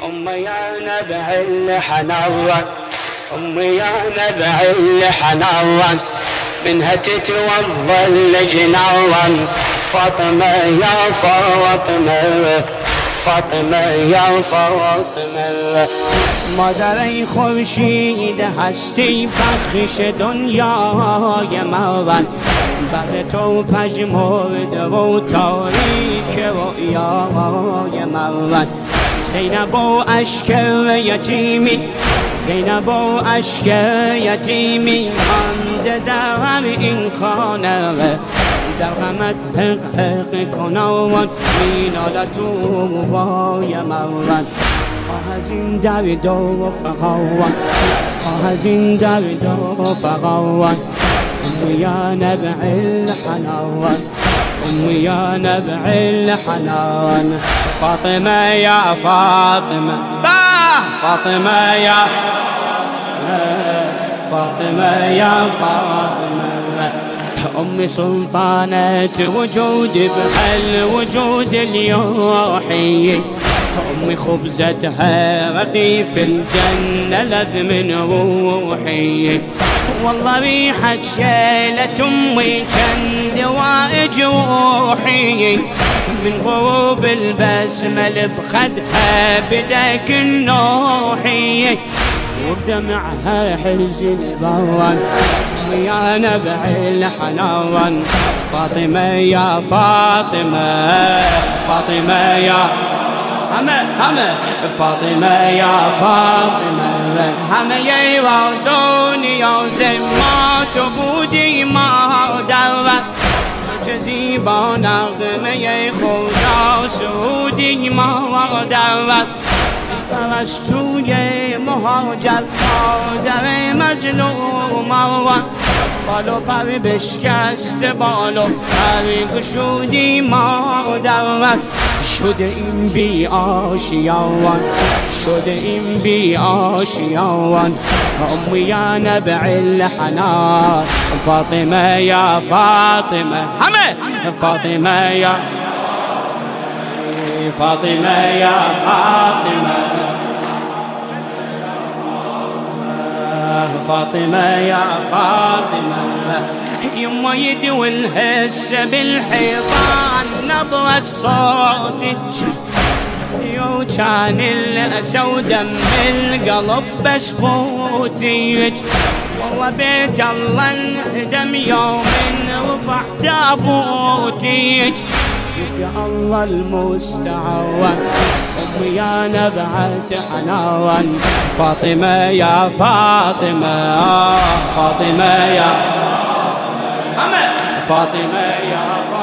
أمي يا نبع الحنان، أمي يا نبع الحنان، منها تتوضى الجنان. فاطمة يا فاطمة، فاطمة يا فاطمة. مادر خورشید هستی بخش دنیای من، بعد تو پژمرده و تاریک رویای من. زینب و اشک یتیمی، زینب و اشک یتیمی مانده در این خانه، در غمت حق حق کنان مینالت و بای من. آه از این درد و فغان، آه از این درد و فغان. أمي يا نبع الحنان، أمي يا نبع الحنان. فاطمة يا فاطمة، فاطمة يا فاطمة يا فاطمة. أمي سلطانة وجود بهالوجود اليوحي، أمي خبزتها رقيف الجنة لذ من روحي. والله ريحة شيلة أمي كان دواء جروحي، من غروب البسمل بخدها بدك النوحي، وبدمعها حزن برا يا نبع الحنان. فاطمة يا فاطمة، فاطمة يا همه فاطمة يا فاطمة. همه يوازوني يا زمات بودي ما دارت، جزيبا نغمه خدا سعودي ما دارت. پرستوی مهاجر مادر مظلوم، بالو پر بشکست بالو پر گشودی مادر. شده این بی آشیان، شده این بی آشیان. أمي يا نبع الحنان، فاطمة يا فاطمة همه فاطمة يا فاطمة يا فاطمة، فاطمة يا فاطمة. يما يدوي الهس بالحيطان نبرة صوتك، وكان الأسود دم القلب بس قوتك. والله بيت الله انهدم يوم رفع تابوتك، يا الله المستعان. أمي يا نبعة حنان، فاطمة يا فاطمة، فاطمة يا فاطمة يا فاطمة.